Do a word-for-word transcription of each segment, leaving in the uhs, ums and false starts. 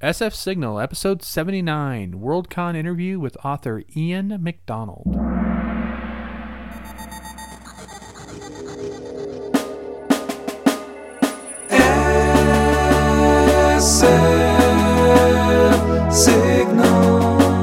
S F Signal, episode seventy-nine, Worldcon interview with author Ian McDonald. S F Signal.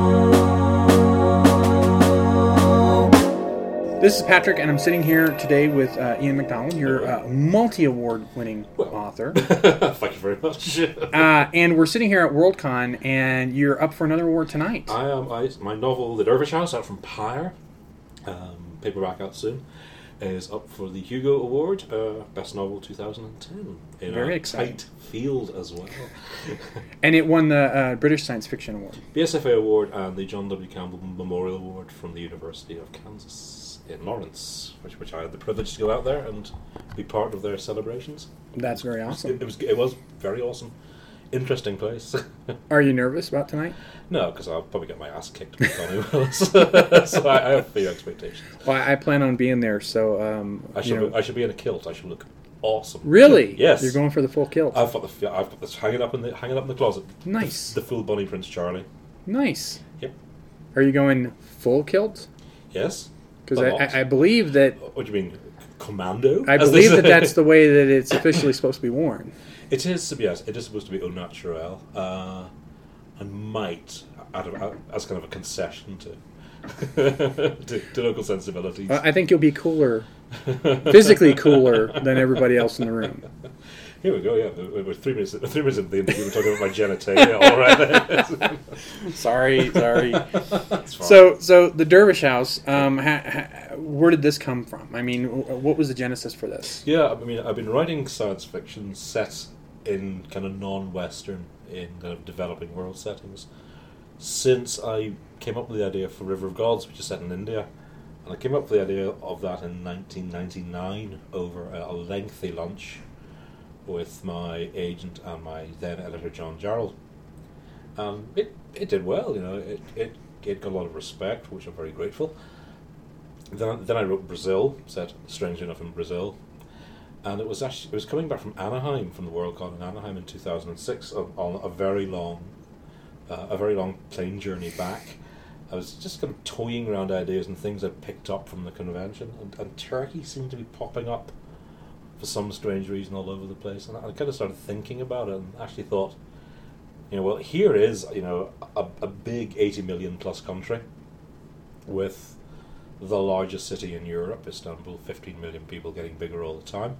This is Patrick, and I'm sitting here today with uh, Ian McDonald. You're a multi-award winning author. Thank you very much. uh, and we're sitting here at Worldcon, and you're up for another award tonight. I am. I, my novel, The Dervish House, out from Pyre, um, paperback out soon, is up for the Hugo Award, uh, Best Novel two thousand ten. In Very a exciting. tight field as well. And it won the uh, British Science Fiction Award. B S F A Award and the John W. Campbell Memorial Award from the University of Kansas in Lawrence, which which I had the privilege to go out there and be part of their celebrations. That's very awesome. It, it was it was very awesome, interesting place. Are you nervous about tonight? No, because I'll probably get my ass kicked by Connie Willis. So I, I have few expectations. Well, I plan on being there, so um, I you should know. be, I should be in a kilt. I should look awesome. Really? Yes. You're going for the full kilt. I've got the I've got this hanging up in the hanging up in the closet. Nice. The, the full Bunny Prince Charlie. Nice. Yep. Are you going full kilt? Yes. Because A I, lot. I, I believe that What do you mean, commando? I as they believe that say? that's the way that it's officially supposed to be worn. It is. Yes, it is supposed to be au naturel. Uh, I might, out of, out, as kind of a concession to to, to local sensibilities. Uh, I think you'll be cooler, physically cooler than everybody else in the room. Here we go. Yeah, we're we're three minutes. Three minutes into the interview, we're talking about my genitalia. All right. Sorry, sorry. That's fine. So, so the Dervish House. Um, ha, ha, where did this come from? I mean, wh- what was the genesis for this? Yeah, I mean, I've been writing science fiction set in kind of non-Western, in kind of developing world settings, since I came up with the idea for River of Gods, which is set in India. And I came up with the idea of that in nineteen ninety-nine over a lengthy lunch with my agent and my then editor, John Jarrell. Um, it it did well, you know, it, it, it got a lot of respect, which I'm very grateful. Then, then I wrote Brazil, set strangely enough in Brazil. And it was actually it was coming back from Anaheim, from the Worldcon in Anaheim in two thousand six, on, on a very long, uh, a very long plane journey back. I was just kind of toying around ideas and things I'd picked up from the convention, and, and Turkey seemed to be popping up for some strange reason all over the place. And I, I kind of started thinking about it, and actually thought, you know, well, here is, you know, a, a big eighty million plus country with the largest city in Europe, Istanbul, fifteen million people, getting bigger all the time.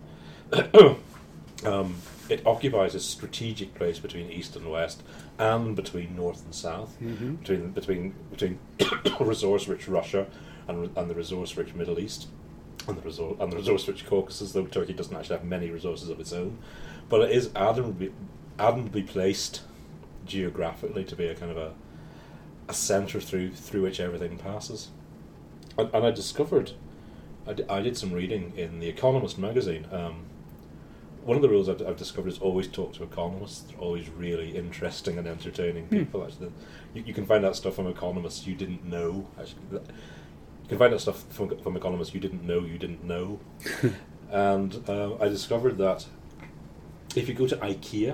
um, it occupies a strategic place between east and west, and between north and south, Mm-hmm. between between between resource-rich Russia and and the resource-rich Middle East, and the resource and the resource-rich Caucasus. Though Turkey doesn't actually have many resources of its own, but it is admirably admirably placed geographically to be a kind of a a centre through through which everything passes. And, and I discovered, I, d- I did some reading in The Economist magazine. Um, one of the rules I've, I've discovered is always talk to economists. They're always really interesting and entertaining people. Actually, you, you can find out stuff from economists you didn't know. Actually, you can find out stuff from, from economists you didn't know you didn't know. And uh, I discovered that if you go to IKEA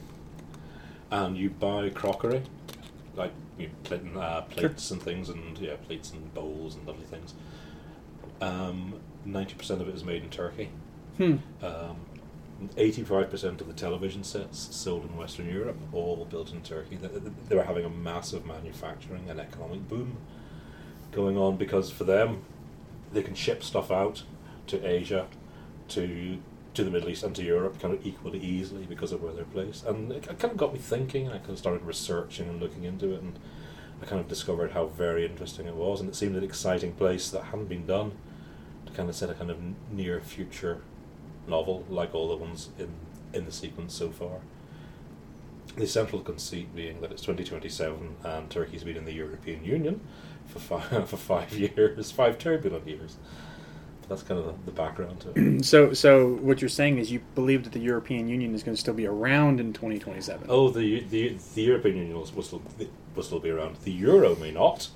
and you buy crockery, like you know, pla- uh, plates and things, and yeah, plates and bowls and lovely things. Um, ninety percent of it is made in Turkey. Hmm. Um, eighty-five percent of the television sets sold in Western Europe, all built in Turkey. They, they were having a massive manufacturing and economic boom going on, because for them, they can ship stuff out to Asia, to to the Middle East and to Europe kind of equally easily because of where they're placed. And it, it kind of got me thinking, and I kind of started researching and looking into it, and I kind of discovered how very interesting it was, and it seemed an exciting place that hadn't been done to kind of set a kind of near future novel like all the ones in, in the sequence so far. The central conceit being that it's twenty twenty-seven and Turkey's been in the European Union for five, for five years, five turbulent years. That's kind of the, the background to it. So, so what you're saying is you believe that the European Union is going to still be around in twenty twenty-seven. Oh, the the the European Union will, will still will still be around. The euro may not,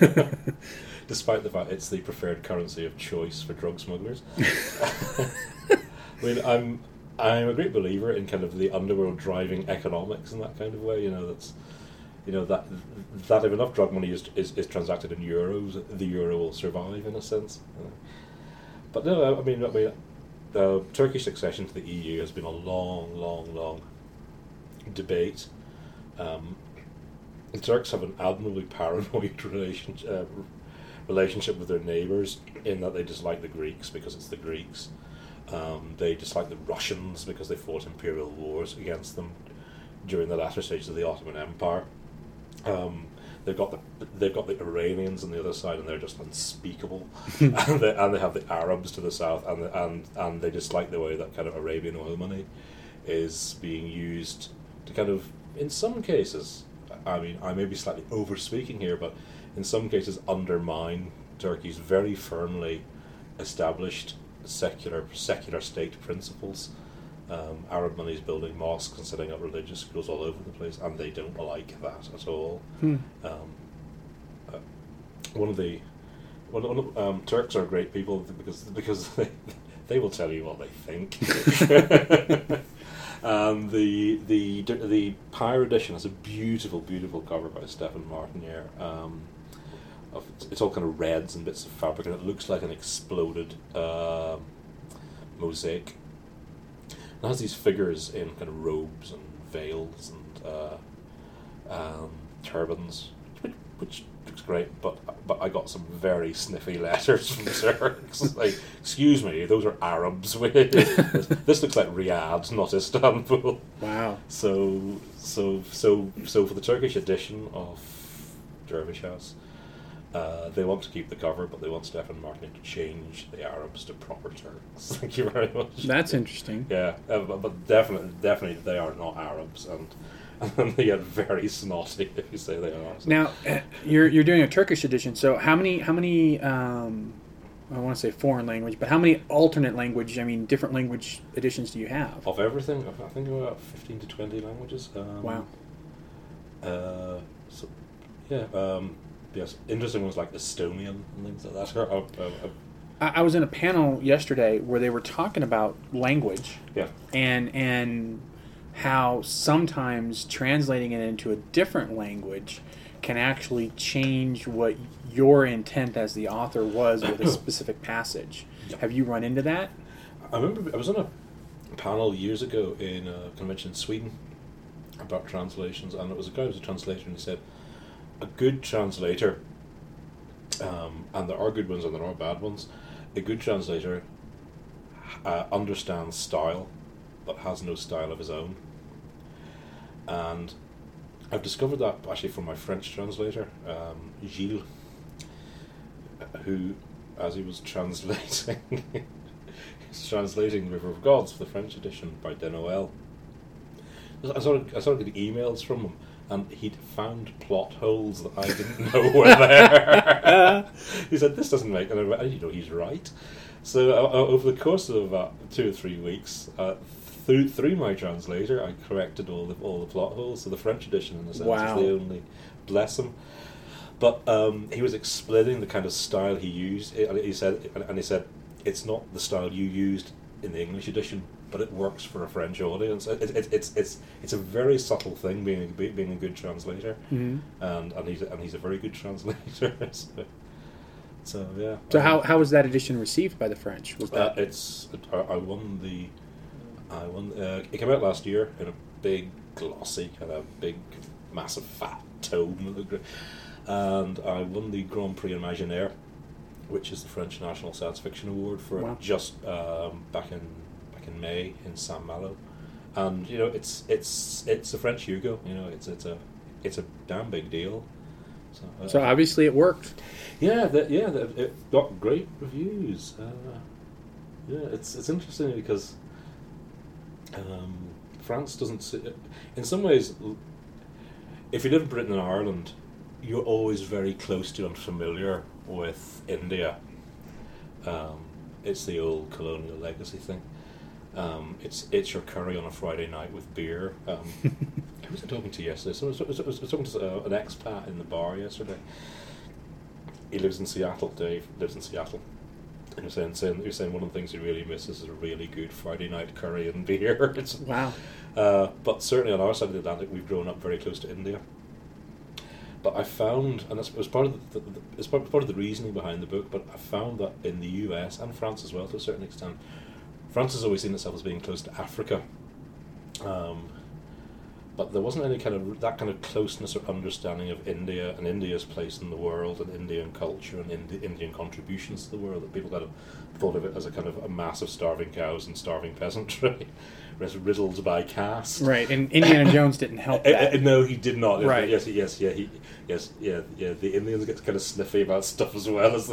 despite the fact it's the preferred currency of choice for drug smugglers. I mean, I'm I'm a great believer in kind of the underworld driving economics in that kind of way. You know, that's you know that that if enough drug money is is, is transacted in euros, the euro will survive in a sense. You know. But no, I mean, I mean, the Turkish accession to the E U has been a long, long, long debate. Um, the Turks have an admirably paranoid relation, uh, relationship with their neighbours in that they dislike the Greeks because it's the Greeks. Um, they dislike the Russians because they fought imperial wars against them during the latter stages of the Ottoman Empire. Um, they've got the they've got the Iranians on the other side, and they're just unspeakable. and, they, and they have the Arabs to the south, and the, and and they dislike the way that kind of Arabian oil money is being used to kind of, in some cases, I mean, I may be slightly over speaking here, but in some cases undermine Turkey's very firmly established secular secular state principles. Um, Arab money is building mosques and setting up religious schools all over the place, and they don't like that at all. Hmm. Um, uh, one of the one, one of, um, Turks are great people because because they, they will tell you what they think. Um, the the the Pyre edition has a beautiful, beautiful cover by Stefan Martinier. Um, of, it's all kind of reds and bits of fabric, and it looks like an exploded uh, mosaic. It has these figures in kind of robes and veils and uh, um, turbans, which, which looks great. But but I got some very sniffy letters from Turks. Like, excuse me, those are Arabs. this, this looks like Riyadh, not Istanbul. Wow. So so so so for the Turkish edition of Dervish House, uh, they want to keep the cover, but they want Stefan Martin to change the Arabs to proper Turks. Thank you very much. That's interesting. Yeah, uh, but, but definitely, definitely they are not Arabs, and and they get very snotty if you say they are. So. Now, uh, you're you're doing a Turkish edition. So how many how many um, I want to say foreign language, but how many alternate language? I mean, different language editions do you have? Of everything, I think about fifteen to twenty languages. Um, Wow. Uh, so yeah. Um, Yes, interesting ones like Estonian and things like that. Uh, uh, uh, I, I was in a panel yesterday where they were talking about language yeah, and and how sometimes translating it into a different language can actually change what your intent as the author was with a specific passage. Yeah. Have you run into that? I remember I was on a panel years ago in a convention in Sweden about translations, and it was a guy who was a translator, and he said, a good translator, um, and there are good ones and there are bad ones, a good translator uh, understands style but has no style of his own. And I've discovered that actually from my French translator, um, Gilles, who, as he was translating, he was translating River of Gods for the French edition by De Noël. I started, I started getting emails from him, and he'd found plot holes that I didn't know were there. He said, "This doesn't make," and I, you know, he's right. So uh, over the course of about two or three weeks, uh, through through my translator, I corrected all the all the plot holes. So the French edition, in a sense, Wow. is the only, bless him. But um, he was explaining the kind of style he used. And he said, and he said, it's not the style you used in the English edition, but it works for a French audience. It, it, it's it's it's a very subtle thing being a, being a good translator, Mm-hmm. and and he's and he's a very good translator. so, so yeah. So um, how how was that edition received by the French? Was uh, that it's I, I won the I won uh, it came out last year in a big glossy kind of big massive fat tome, and I won the Grand Prix Imaginaire, which is the French National Science Fiction Award for Wow. it, just um, back in back in May in Saint Malo, and you know it's it's it's a French Hugo. You know it's it's a it's a damn big deal. So, uh, so obviously it worked. yeah, the, yeah, the, it got great reviews. Uh, yeah, it's it's interesting because um, France doesn't. See, in some ways, if you live in Britain and Ireland, you're always very close to and familiar with India. Um, it's the old colonial legacy thing. Um, it's it's your curry on a Friday night with beer. Um, who was I talking to yesterday? So I, was, I, was, I was talking to uh, an expat in the bar yesterday. He lives in Seattle. Dave lives in Seattle, You're saying, saying you're saying one of the things you really miss is a really good Friday night curry and beer. It's, Wow. uh, but certainly on our side of the Atlantic, we've grown up very close to India. But I found, and that's was part of the, the, the it's part, part of the reasoning behind the book. But I found that in the U S and France as well, to a certain extent, France has always seen itself as being close to Africa. Um, but there wasn't any kind of that kind of closeness or understanding of India and India's place in the world and Indian culture and Indi- Indian contributions to the world, that people kind of thought of it as a kind of a mass of starving cows and starving peasantry, riddled by caste. Right, and Indiana Jones didn't help Uh, that. uh, no, he did not. Right. Yes, yes, yeah, he, yes, yeah, yeah. The Indians get kind of sniffy about stuff as well as the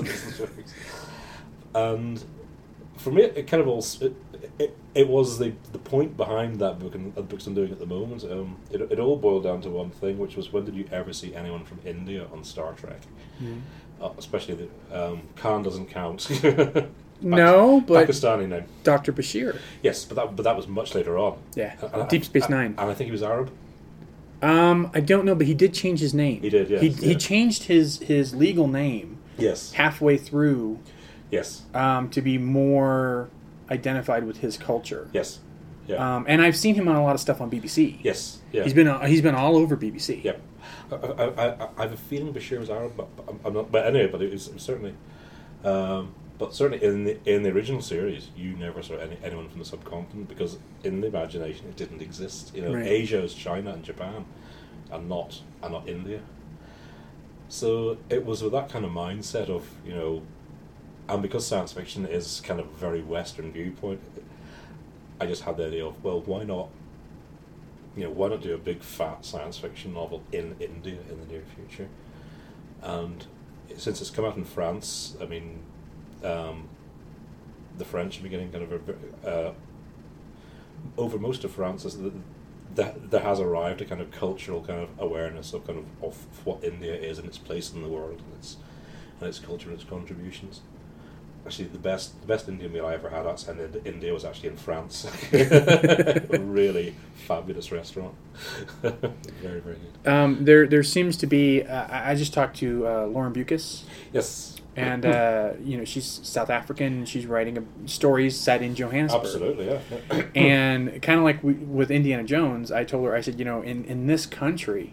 and for me, it kind of all it, it, it was the the point behind that book and the books I'm doing at the moment. Um, it it all boiled down to one thing, which was, when did you ever see anyone from India on Star Trek? Mhm. Uh, especially the um, Khan doesn't count. No, but Pakistani name. Doctor Bashir. Yes, but that but that was much later on. Yeah, And I- Deep Space I- Nine. and I think he was Arab. Um, I don't know, but he did change his name. He did, yes, He yeah. he changed his his legal name Yes. halfway through Yes. um, to be more identified with his culture. Yes. Yeah. Um, and I've seen him on a lot of stuff on B B C. yes. Yeah. He's been uh, he's been all over B B C. Yeah. I, I, I, I have a feeling Bashir was Arab, but, but I'm- I'm not. But anyway, but it was, it was certainly, um, but certainly in the in the original series, you never saw any, anyone from the subcontinent, because in the imagination it didn't exist. You know, Right. Asia is China and Japan, and not and not India. So it was with that kind of mindset of, you know, and because science fiction is kind of a very Western viewpoint, I just had the idea of, well, why not? You know, why not do a big fat science fiction novel in India in the near future? And since it's come out in France, I mean, um, the French are beginning kind of a, uh, over most of France, is the, the, there has arrived a kind of cultural kind of awareness of kind of, of what India is and its place in the world and its and its culture and its contributions. Actually, the best the best Indian meal I ever had outside of India was actually in France. A really fabulous restaurant. Very, very good. Um, there there seems to be. Uh, I I just talked to uh, Lauren Bucas, Yes. and uh, you know, she's South African, and she's writing a, stories set in Johannesburg. Absolutely, yeah. yeah. And kind of like we, with Indiana Jones, I told her, I said, you know, in, in this country,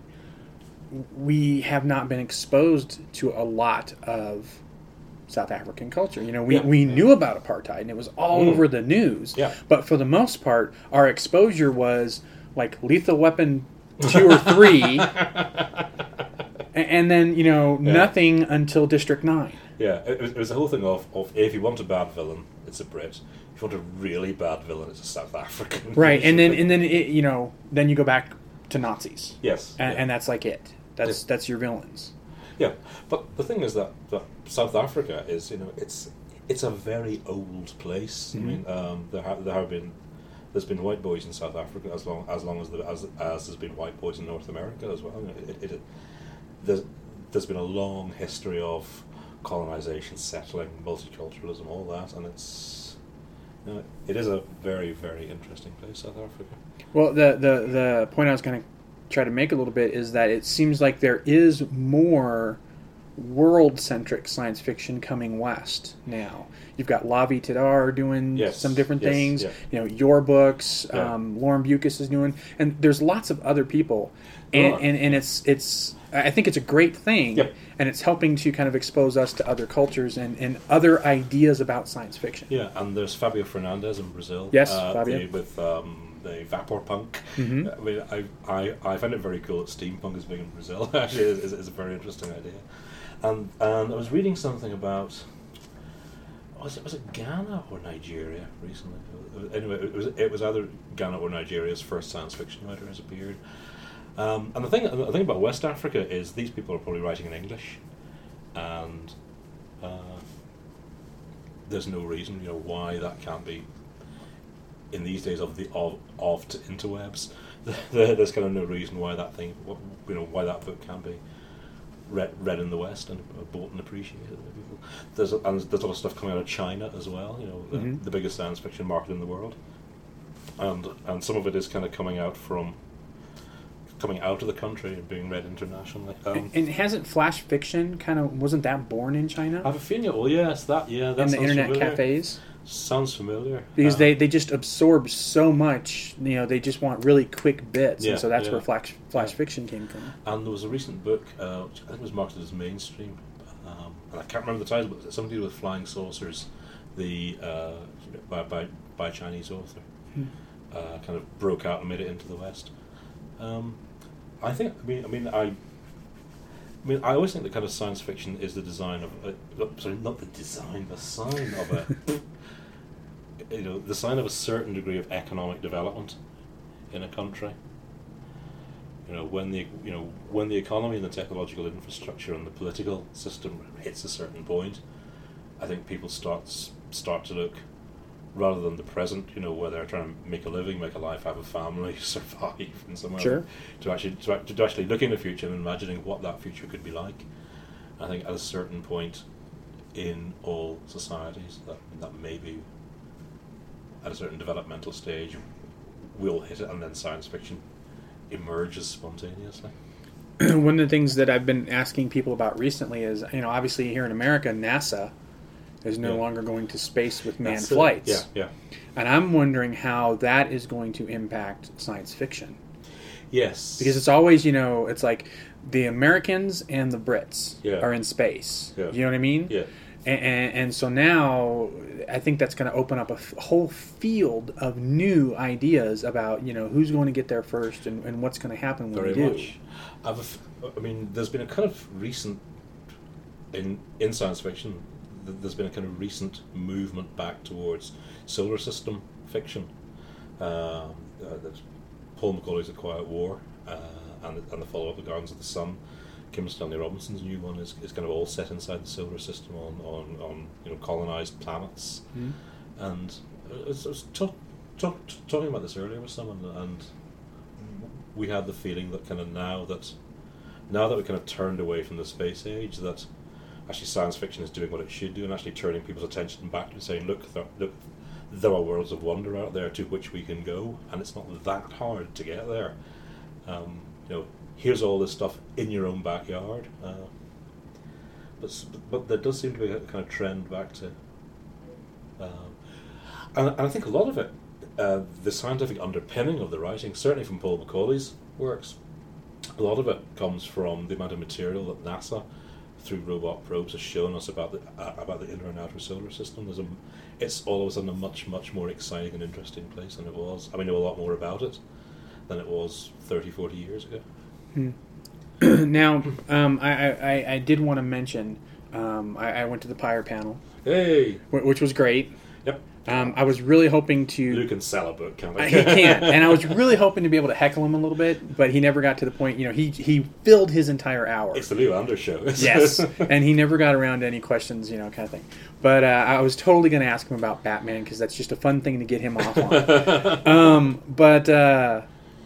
we have not been exposed to a lot of South African culture. You know, we, Yeah. we knew about apartheid, and it was all Mm. over the news. Yeah. But for the most part, our exposure was like Lethal Weapon two or three, a- and then, you know, Yeah. nothing until District nine. Yeah, it was, it was the whole thing of, of if you want a bad villain, it's a Brit. If you want a really bad villain, it's a South African. Right, and then and then it, you know, then you go back to Nazis, yes, and, yeah. and that's like it. That's Yeah. that's your villains. Yeah, but the thing is that, that South Africa is, you know, it's it's a very old place. Mhm. I mean, um, there have there have been there's been white boys in South Africa as long as long as the, as as there's been white boys in North America as well. You know, it, it, it, there's there's been a long history of colonization, settling, multiculturalism, all that, and it's you know, it is a very very interesting place, South Africa. Well, the the the point I was going to try to make a little bit is that it seems like there is more world-centric science fiction coming west now. You've got Lavi Tadar doing Yes, some different yes, things. yeah. You know, your books. Yeah. Um, Lauren Bucas is doing, and there's lots of other people, There and, are. and and it's it's. I think it's a great thing, Yep. and it's helping to kind of expose us to other cultures and, and other ideas about science fiction. Yeah, and there's Fabio Fernandez in Brazil. Yes, uh, Fabio. the- with um, the Vapor Punk. Mhm. I mean, I, I, I find it very cool that steampunk is big in Brazil. Actually, it's, it's a very interesting idea. And and I was reading something about was it was it Ghana or Nigeria recently? Anyway, it was it was either Ghana or Nigeria's first science fiction writer has appeared. Um, and the thing the thing about West Africa is these people are probably writing in English, and uh, there's no reason, you know, why that can't be. In these days of the of, of to interwebs, there's kind of no reason why that thing, you know, why that book can't be read read in the West and bought and appreciated by people. There's a, and there's a lot of stuff coming out of China as well. You know, the, Mhm. the biggest science fiction market in the world, and and some of it is kind of coming out from coming out of the country and being read internationally. Um, and, and hasn't flash fiction kind of wasn't that born in China? I have a feeling. Oh yes, that yeah. That in the sounds internet familiar. cafes. Sounds familiar. Because Um, they, they just absorb so much, you know, they just want really quick bits, Yeah, and so that's yeah. where flash flash Yeah. fiction came from. And there was a recent book, uh, which I think was marketed as mainstream, um, and I can't remember the title, but something to do with flying saucers, the uh, by, by by a Chinese author, Hmm. uh, kind of broke out and made it into the West. Um, I think. I mean. I mean. I. I mean, I always think that kind of science fiction is the design of. Uh, sorry, not the design, the sign of a. you know, the sign of a certain degree of economic development in a country. You know, when the you know when the economy and the technological infrastructure and the political system hits a certain point, I think people start start to look, rather than the present, you know, where they're trying to make a living, make a life, have a family, survive in some way, Sure. to actually to, act- to actually look in the future and imagining what that future could be like. I think at a certain point in all societies, that that maybe at a certain developmental stage, we'll hit it, and then science fiction emerges spontaneously. One of the things that I've been asking people about recently is, you know, obviously here in America, NASA is no Yeah. longer going to space with manned That's it. flights. Yeah, yeah. And I'm wondering how that is going to impact science fiction. Yes. Because it's always, you know, it's like the Americans and the Brits Yeah. are in space. Yeah. You know what I mean? Yeah. And, and, and so now I think that's going to open up a f- whole field of new ideas about, you know, who's going to get there first and, and what's going to happen when Very they do. much. I've, a f- I mean, there's been a kind of recent in in science fiction. th- There's been a kind of recent movement back towards solar system fiction. Um, uh, there's Paul Macaulay's A Quiet War, uh, and and the follow-up, The Gardens of the Sun. Kim Stanley Robinson's new one is, is kind of all set inside the solar system on, on, on you know colonized planets, Mhm. and I was, I was talk, talk, talking about this earlier with someone, and we had the feeling that kind of now that now that we kind of turned away from the space age, that actually science fiction is doing what it should do and actually turning people's attention back to saying, look, there, look, there are worlds of wonder out there to which we can go, and it's not that hard to get there. Um, you know. Here's all this stuff in your own backyard, uh, but s- but there does seem to be a kind of trend back to, um, and, and I think a lot of it, uh, the scientific underpinning of the writing, certainly from Paul Macaulay's works, a lot of it comes from the amount of material that NASA, through robot probes, has shown us about the uh, about the inner and outer solar system. There's a, it's all of a sudden a much much more exciting and interesting place than it was. I mean, know a lot more about it than it was thirty, forty years ago. Hmm. Now, um, I, I, I did want to mention, um, I, I went to the Pyre panel, Hey! wh- which was great. Yep. Um, I was really hoping to... Luke can sell a book, can't Uh, he? he can't, and I was really hoping to be able to heckle him a little bit, but he never got to the point. You know, he he filled his entire hour. It's the Lou Anders show. Yes, and he never got around to any questions, you know, kind of thing. But uh, I was totally going to ask him about Batman because that's just a fun thing to get him off on. um, but uh,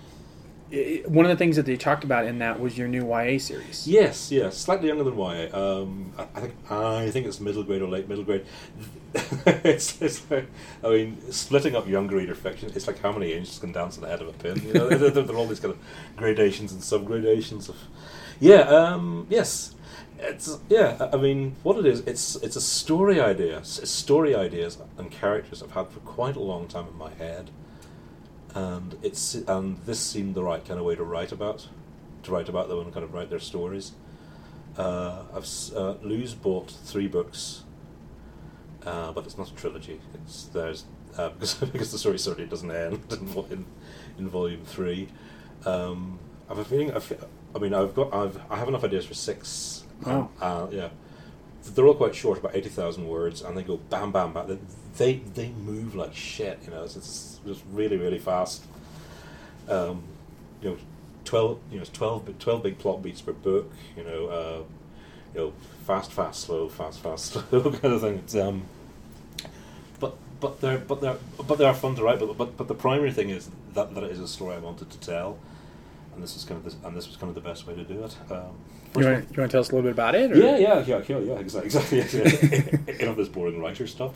it, one of the things that they talked about in that was your new Y A series. Yes, yes, slightly younger than Y A. Um, I, I think I think it's middle grade or late middle grade. it's, it's like, I mean, splitting up young reader fiction. It's like how many angels can dance on the head of a pin. You know, there, there are all these kind of gradations and subgradations of. Yeah. Um, yes. It's yeah. I mean, what it is, it's it's a story idea. It's story ideas and characters I've had for quite a long time in my head. And it's and this seemed the right kind of way to write about, to write about them and kind of write their stories. Uh, I've s- uh, Lou's bought three books, uh, but it's not a trilogy. It's there's uh, because because the story certainly doesn't end in vo- in, in volume three. Um, I have a feeling. I, fe- I mean, I've got I've I have enough ideas for six. Wow. Uh, yeah. They're all quite short, about eighty thousand words, and they go bam, bam, bam. They they, they move like shit, you know. It's, it's just really, really fast. Um, you know, twelve, you know, twelve, bi- twelve big plot beats per book. You know, uh, you know, fast, fast, slow, fast, fast, slow kind of thing. It's, um, but but they're but they're but they are fun to write. But but but the primary thing is that that it is a story I wanted to tell, and this is kind of this, and this was kind of the best way to do it. Um, You first want, you want to tell us a little bit about it? Or? yeah, yeah, yeah, yeah, yeah, exactly, exactly. Yeah. Enough of this boring writer stuff.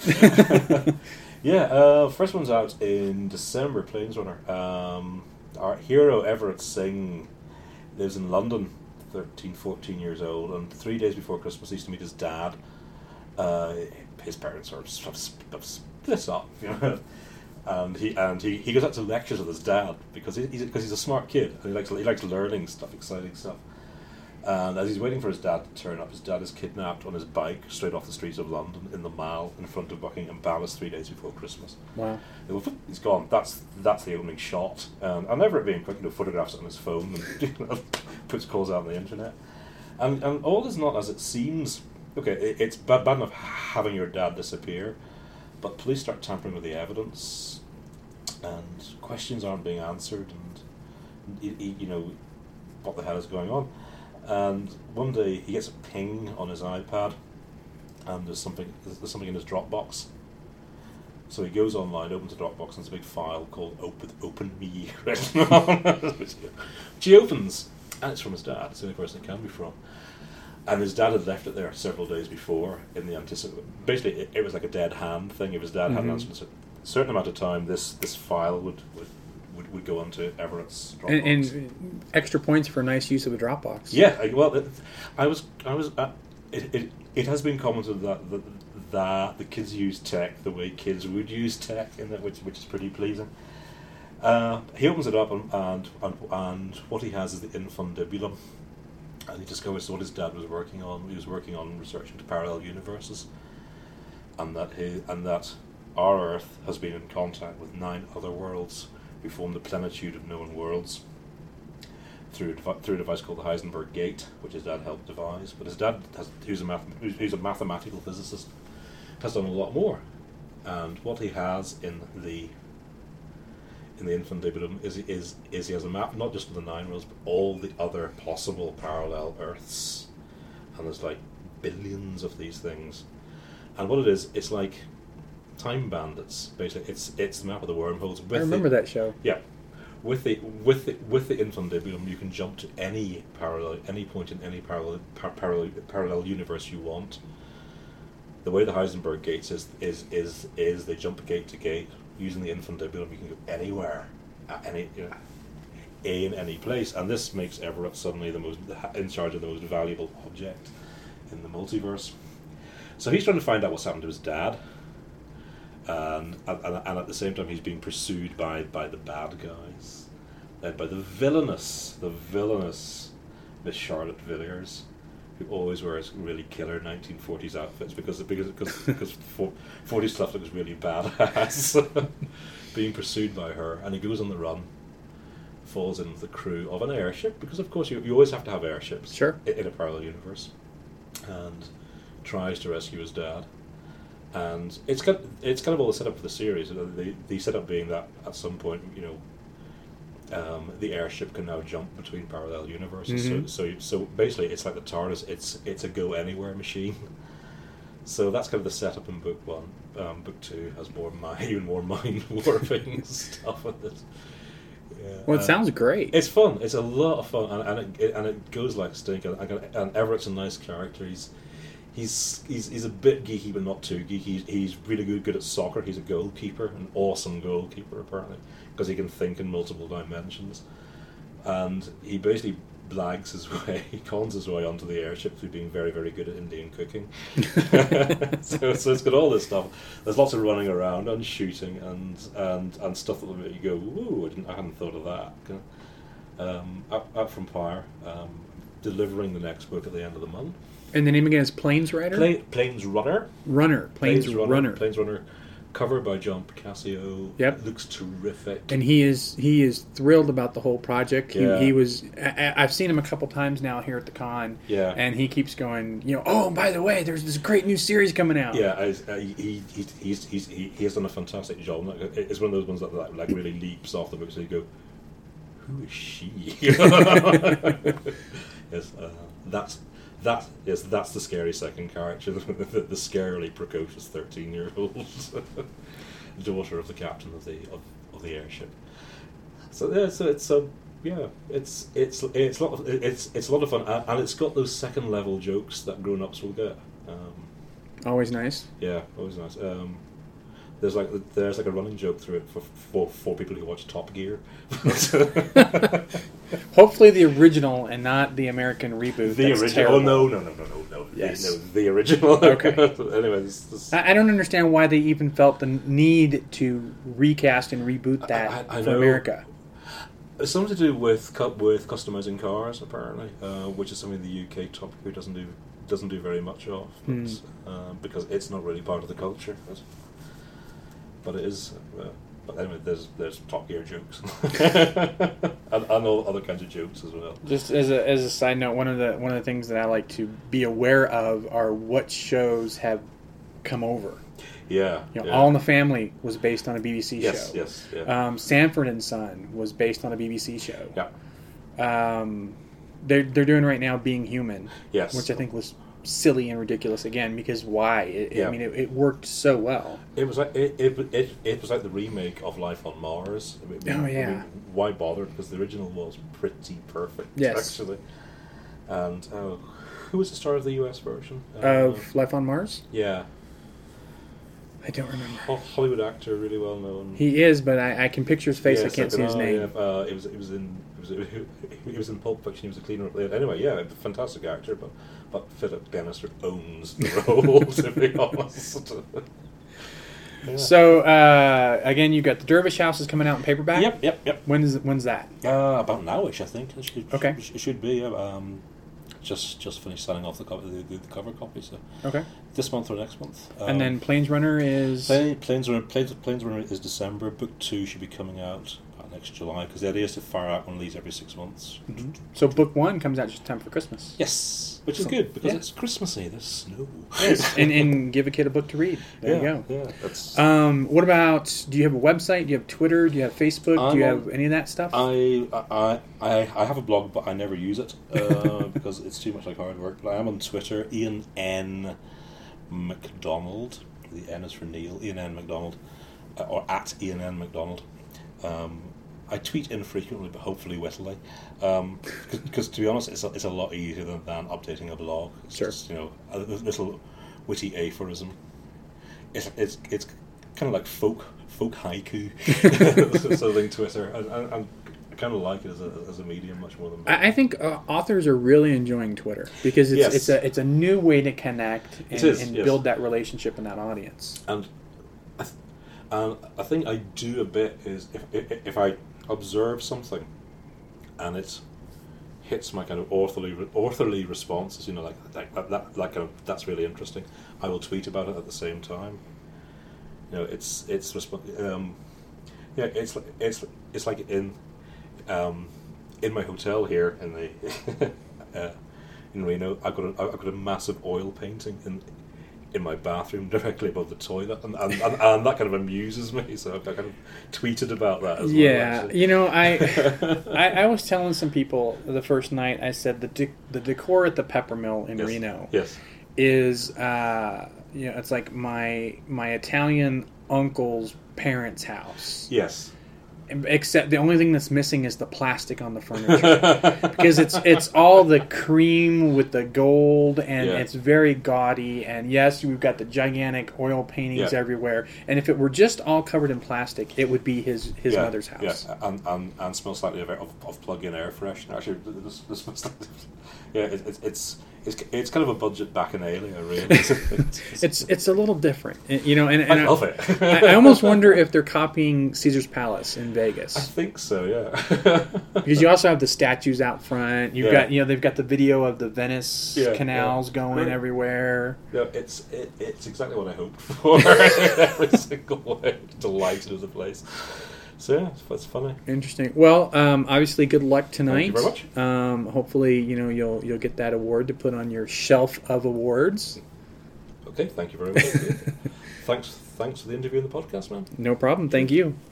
yeah, uh, first one's out in December. Planesrunner. Um, our hero Everett Singh lives in London, thirteen, fourteen years old, and three days before Christmas he used to meet his dad. Uh, his parents are sort of split up, you know. And he and he, he goes out to lectures with his dad because he, he's because he's a smart kid and he likes he likes learning stuff, exciting stuff. And as he's waiting for his dad to turn up, his dad is kidnapped on his bike straight off the streets of London in the Mall in front of Buckingham Palace three days before Christmas. Wow! He's gone. That's that's the opening shot. Um, and Everett being quick, you know, photographs it on his phone and you know, puts calls out on the internet. And and all is not as it seems. Okay, it, it's bad, bad enough having your dad disappear. But police start tampering with the evidence, and questions aren't being answered, and you, you know, what the hell is going on? And one day he gets a ping on his iPad, and there's something there's something in his Dropbox. So he goes online, opens the Dropbox, and there's a big file called Open Open Me written on, which he opens, and it's from his dad. It's the only person it can be from. And his dad had left it there several days before in the anticipation. Basically, it, it was like a dead hand thing. If his dad mm-hmm. hadn't answered in a certain amount of time, this, this file would, would, would, would go onto Everett's Dropbox. And, and extra points for nice use of a Dropbox. Yeah, I, well, it, I was, I was. Uh, it, it, it has been commented that, that that the kids use tech the way kids would use tech, in that, which which is pretty pleasing. Uh, he opens it up, and, and and and what he has is the infundibulum. And he discovers what his dad was working on. He was working on research into parallel universes, and that he and that our Earth has been in contact with nine other worlds who form the plenitude of known worlds through a devi- through a device called the Heisenberg Gate, which his dad helped devise. But his dad, has, who's a math, who's, who's a mathematical physicist, has done a lot more. And what he has in the in the infundibulum is is is he has a map not just of the nine worlds but all the other possible parallel Earths, and there's like billions of these things. And what it is, it's like Time Bandits. Basically, it's it's the map of the wormholes. With I remember the, that show. Yeah, with the with the with the infundibulum, you can jump to any parallel, any point in any parallel par- parallel parallel universe you want. The way the Heisenberg gates is is is is they jump gate to gate. Using the infundibulum, you can go anywhere, at any, you know, in any place, and this makes Everett suddenly the most in charge of the most valuable object in the multiverse. So he's trying to find out what's happened to his dad, and and, and at the same time he's being pursued by, by the bad guys, led by the villainous, the villainous Miss Charlotte Villiers, who always wears really killer nineteen forties outfits because because because, because forties stuff looks really badass. Being pursued by her, and he goes on the run, falls in with the crew of an airship, because of course you, you always have to have airships sure. in, in a parallel universe, and tries to rescue his dad. And it's kind of, it's kind of all the setup for the series. The the setup being that at some point, you know, Um, the airship can now jump between parallel universes. Mm-hmm. So, so, so basically, it's like the TARDIS. It's it's a go anywhere machine. So that's kind of the setup in book one. Um, book two has more mi- even more mind warping stuff in it. Yeah. Well, it uh, sounds great. It's fun. It's a lot of fun, and, and it, it and it goes like stink. And, and Everett's a nice character. He's he's he's he's a bit geeky, but not too geeky. He's, he's really good good at soccer. He's a goalkeeper, an awesome goalkeeper apparently, because he can think in multiple dimensions. And he basically blags his way, he cons his way onto the airship through being very, very good at Indian cooking. so, so it's got all this stuff. There's lots of running around and shooting and and, and stuff that will make you go, ooh, I, didn't, I hadn't thought of that. Um, up, up from Pyre, um, delivering the next book at the end of the month. And the name again is Plains Rider? Pla- Plains Runner. Runner. Plains, Plains Runner. Runner. Plains Runner. Covered by John Picasso. Yep. Looks terrific. And he is he is thrilled about the whole project. He, Yeah. he was. I, I've seen him a couple times now here at the con. Yeah. And he keeps going. You know. Oh, by the way, there's this great new series coming out. Yeah, I, uh, he, he, he's, he's, he's, he, he has done a fantastic job. Like, it's one of those ones that, that like really leaps off the book. So you go, who is she? yes, uh, that's that. Yes, that's the scary second character, the, the, the scarily precocious thirteen-year-old daughter of the captain of the of, of the airship. So yeah, so it's um, yeah, it's it's it's a lot of, it's it's a lot of fun, and, and it's got those second level jokes that grown-ups will get. Um, Always nice. Yeah, always nice. Um, there's like there's like a running joke through it for for, for people who watch Top Gear. Hopefully the original and not the American reboot. The that's original? terrible. Oh no no no no no no! Yes. The, no, the original. Okay. Anyway, this, this, I I don't understand why they even felt the need to recast and reboot that I- I- I for know. America. It's something to do with cu- with customizing cars, apparently, uh, which is something the U K Top Gear doesn't do doesn't do very much of, but, Hmm. uh, because it's not really part of the culture. But, but it is. Uh, but anyway, there's there's Top Gear jokes, and, and all other kinds of jokes as well. Just as a as a side note, one of the one of the things that I like to be aware of are what shows have come over. Yeah, You know, yeah. All in the Family was based on a B B C yes, show. yes, yeah, Um, Sanford and Son was based on a B B C show. yeah, Um, they're they're doing right now Being Human, yes. which I think was silly and ridiculous again because why? It, Yeah. I mean, it, it worked so well. It was like it, it, it, it was like the remake of Life on Mars. I mean, Oh, I yeah. mean, why bother? Because the original was pretty perfect, Yes. actually. And uh, who was the star of the U S version? Uh, Of Life on Mars, yeah, I don't remember. Ho- Hollywood actor, really well known. He is, but I, I can picture his face. I Yes, can't see can- his oh, name. Yeah, uh, it was it was in it was it was in Pulp Fiction. He was a cleaner. Anyway, yeah, a fantastic actor, but but Philip Bannister owns the role. To be honest. Yeah. So uh, again, you got the Dervish House is coming out in paperback. Yep, yep, yep. When is when's that? Uh, about nowish, I think. It should, Okay. It should be. yeah, Um, just just finished signing off the cover, the, the, the cover copy. So Okay. this month or next month. Um, And then Plains Runner is Plane, Planes Runner. Planes, Planes Runner is December. Book two should be coming out about next July because the idea is to fire out one of these every six months. Mhm. So book one comes out just in time for Christmas. Yes, which is So- good because yeah. it's Christmassy. There's snow. Yes, and and give a kid a book to read. There yeah, you go. Yeah, that's. Um, what about? Do you have a website? Do you have Twitter? Do you have Facebook? do I'm you on- have any of that stuff? I, I I I have a blog, but I never use it uh, because it's too much like hard work. But I am on Twitter, Ian N. McDonald. The N is for Neil. Ian N. McDonald, uh, or at Ian N. McDonald. Um, I tweet infrequently, but hopefully wittily. Because to be honest, it's a, it's a lot easier than, than updating a blog. It's Sure. just, you know, a little witty aphorism. It's it's it's kind of like folk folk haiku. So thing Twitter, and, and, and I kind of like it as a as a medium much more than. I, I think uh, authors are really enjoying Twitter because it's Yes. it's a it's a new way to connect and, It is, and yes. build that relationship and that audience. And I, th- and I think I do a bit is if, if if I observe something, and it hits my kind of authorly authorly responses, you know, like like that, that like kind of, that's really interesting. I will tweet about it at the same time. You know, it's it's resp- um, yeah, it's like it's it's like in um, in my hotel here in the uh, in Reno. I've got a, I've got a massive oil painting in in my bathroom directly above the toilet, and and, and, and that kind of amuses me. So I kind of tweeted about that as Yeah, well. you know, I, I I was telling some people the first night. I said the de- the decor at the Peppermill in Yes. Reno Yes. is uh, you know, it's like my my Italian uncle's parents' house. Yes. Except the only thing that's missing is the plastic on the furniture because it's it's all the cream with the gold and Yeah. it's very gaudy, and yes, we've got the gigantic oil paintings Yeah. everywhere, and if it were just all covered in plastic, it would be his his yeah, mother's house. Yeah, and, and, and smells slightly of, of, of plug-in air freshener. Actually, this, this smells like, yeah, it, it, it's it's it's kind of a budget bacchanalia, really. It's, It's it's a little different, you know, and, I and love it. I, I almost wonder if they're copying Caesar's Palace in I Vegas think so, yeah. because you also have the statues out front. You've Yeah. got you know they've got the video of the Venice Yeah, canals yeah. going Right. everywhere. No, it's it, it's exactly what I hoped for in every single way. Delighted with the place. So yeah, it's, it's funny. Interesting. Well, um, obviously, good luck tonight. Thank you very much. Um, hopefully, you know you'll you'll get that award to put on your shelf of awards. Okay, thank you very much. thanks, thanks for the interview and the podcast, man. No problem. Thank you.